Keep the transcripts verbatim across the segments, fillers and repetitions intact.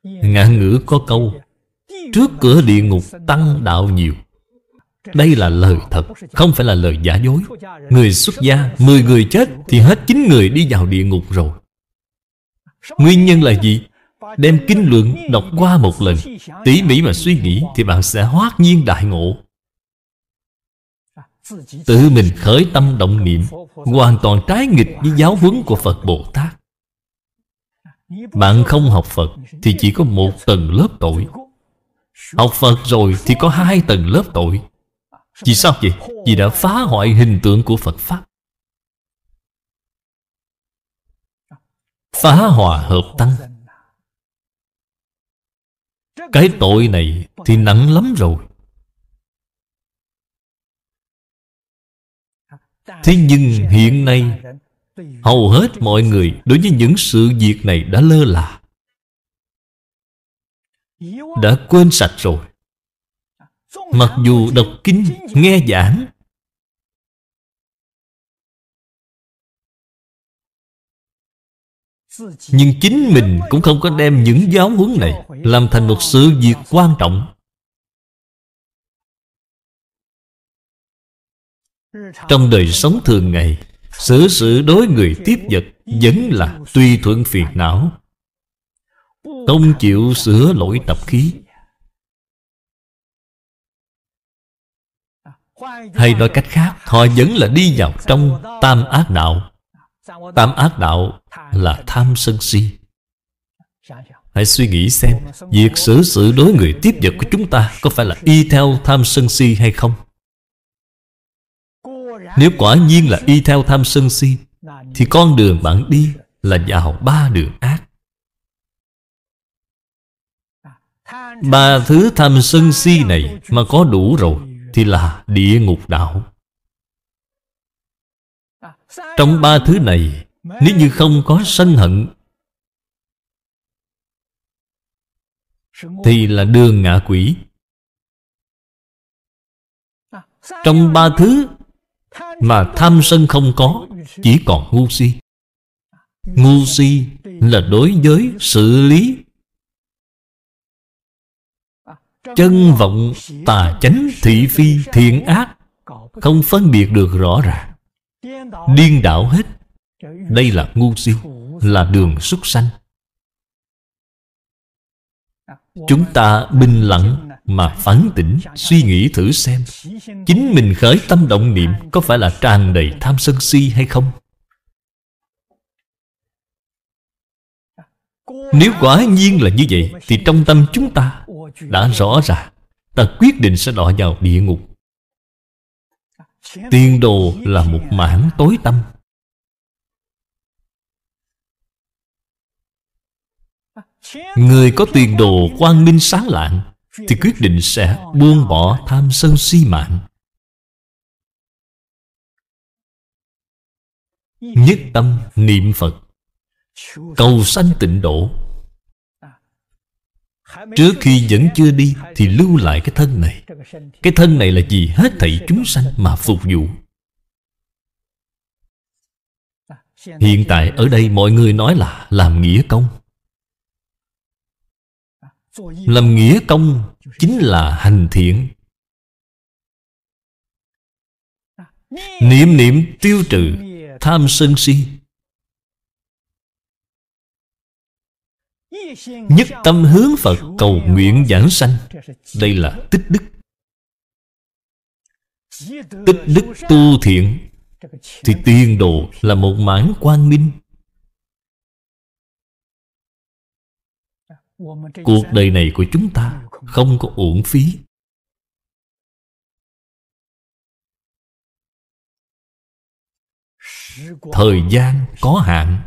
Ngạn ngữ có câu: trước cửa địa ngục tăng đạo nhiều. Đây là lời thật, không phải là lời giả dối. Người xuất gia, mười người chết thì hết chín người đi vào địa ngục rồi. Nguyên nhân là gì? Đem kinh luận đọc qua một lần, tỉ mỉ mà suy nghĩ, thì bạn sẽ hoát nhiên đại ngộ. Tự mình khởi tâm động niệm, hoàn toàn trái nghịch với giáo huấn của Phật Bồ Tát. Bạn không học Phật thì chỉ có một tầng lớp tội. Học Phật rồi thì có hai tầng lớp tội. Vì sao vậy? Vì đã phá hoại hình tượng của Phật Pháp, phá hòa hợp tăng. Cái tội này thì nặng lắm rồi. Thế nhưng hiện nay hầu hết mọi người đối với những sự việc này đã lơ là, đã quên sạch rồi. Mặc dù đọc kinh, nghe giảng, nhưng chính mình cũng không có đem những giáo huấn này làm thành một sự việc quan trọng. Trong đời sống thường ngày, xử sự đối người tiếp vật vẫn là tùy thuận phiền não, không chịu sửa lỗi tập khí. Hay nói cách khác, họ vẫn là đi vào trong tam ác đạo. Tam ác đạo là tham sân si. Hãy suy nghĩ xem, việc xử sự đối người tiếp vật của chúng ta có phải là y theo tham sân si hay không? Nếu quả nhiên là y theo tham sân si, thì con đường bạn đi là vào ba đường ác. Ba thứ tham sân si này mà có đủ rồi thì là địa ngục đạo. Trong ba thứ này, nếu như không có sân hận thì là đường ngạ quỷ. Trong ba thứ mà tham sân không có, chỉ còn ngu si. Ngu si là đối với sự lý, chân vọng, tà chánh, thị phi, thiện ác không phân biệt được rõ ràng, điên đảo hết. Đây là ngu si, là đường súc sanh. Chúng ta bình lặng mà phản tỉnh, suy nghĩ thử xem, chính mình khởi tâm động niệm có phải là tràn đầy tham sân si hay không? Nếu quả nhiên là như vậy, thì trong tâm chúng ta đã rõ ràng, ta quyết định sẽ đọa vào địa ngục. Tiền đồ là một mảng tối tăm. Người có tiền đồ quang minh sáng lạng thì quyết định sẽ buông bỏ tham sân si mạng, nhất tâm niệm Phật, cầu sanh tịnh độ. Trước khi vẫn chưa đi thì lưu lại cái thân này. Cái thân này là gì? Hết thảy chúng sanh mà phục vụ. Hiện tại ở đây mọi người nói là làm nghĩa công. Làm nghĩa công chính là hành thiện. Niệm niệm tiêu trừ tham sân si, nhất tâm hướng Phật cầu nguyện giảng sanh. Đây là tích đức. Tích đức tu thiện thì tiền đồ là một mảng quang minh. Cuộc đời này của chúng ta không có uổng phí. Thời gian có hạn,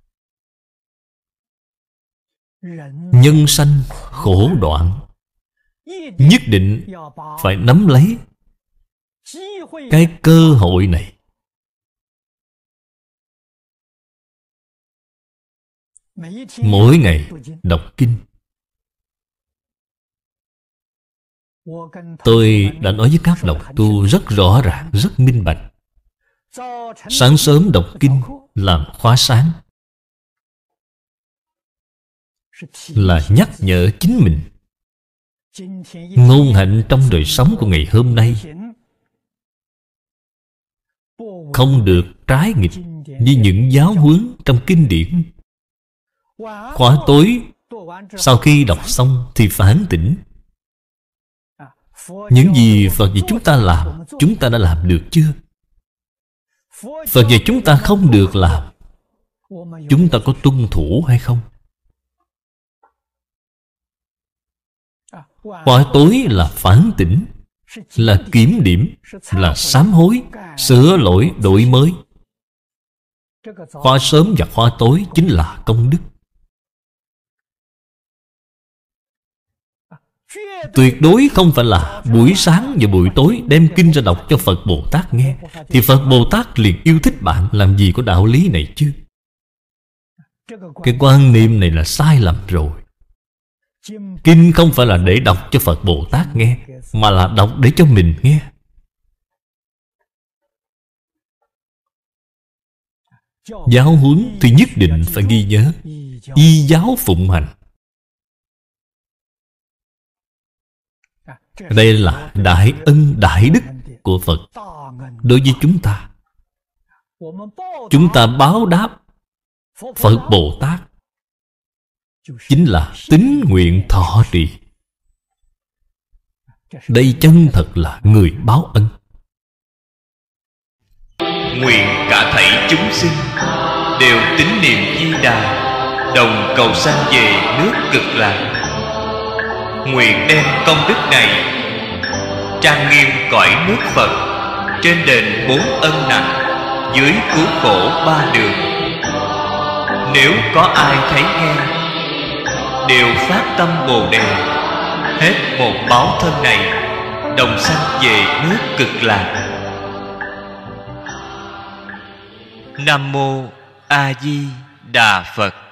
nhân sanh khổ đoạn, nhất định phải nắm lấy cái cơ hội này. Mỗi ngày đọc kinh. Tôi đã nói với các đồng tu rất rõ ràng, rất minh bạch. Sáng sớm đọc kinh làm khóa sáng, là nhắc nhở chính mình. Ngôn hạnh trong đời sống của ngày hôm nay không được trái nghịch với những giáo huấn trong kinh điển. Khóa tối sau khi đọc xong thì phản tỉnh. Những gì Phật dạy chúng ta làm, chúng ta đã làm được chưa? Phật dạy chúng ta không được làm, chúng ta có tuân thủ hay không? Khóa tối là phản tỉnh, là kiểm điểm, là sám hối, sửa lỗi, đổi mới. Khóa sớm và khóa tối chính là công đức. Tuyệt đối không phải là buổi sáng và buổi tối đem kinh ra đọc cho Phật Bồ Tát nghe, thì Phật Bồ Tát liền yêu thích bạn. Làm gì có đạo lý này chứ? Cái quan niệm này là sai lầm rồi. Kinh không phải là để đọc cho Phật Bồ Tát nghe, mà là đọc để cho mình nghe. Giáo huấn thì nhất định phải ghi nhớ, y giáo phụng hành. Đây là đại ân đại đức của Phật đối với chúng ta. Chúng ta báo đáp Phật Bồ Tát chính là tín nguyện thọ trì. Đây chân thật là người báo ân. Nguyện cả thảy chúng sinh đều tín niệm Di Đà, đồng cầu sanh về nước Cực Lạc. Nguyện đem công đức này trang nghiêm cõi nước Phật, trên đền bốn ân nặng, dưới cứu khổ ba đường. Nếu có ai thấy nghe, đều phát tâm Bồ Đề, hết một báo thân này, đồng sanh về nước Cực Lạc. Nam Mô A Di Đà Phật.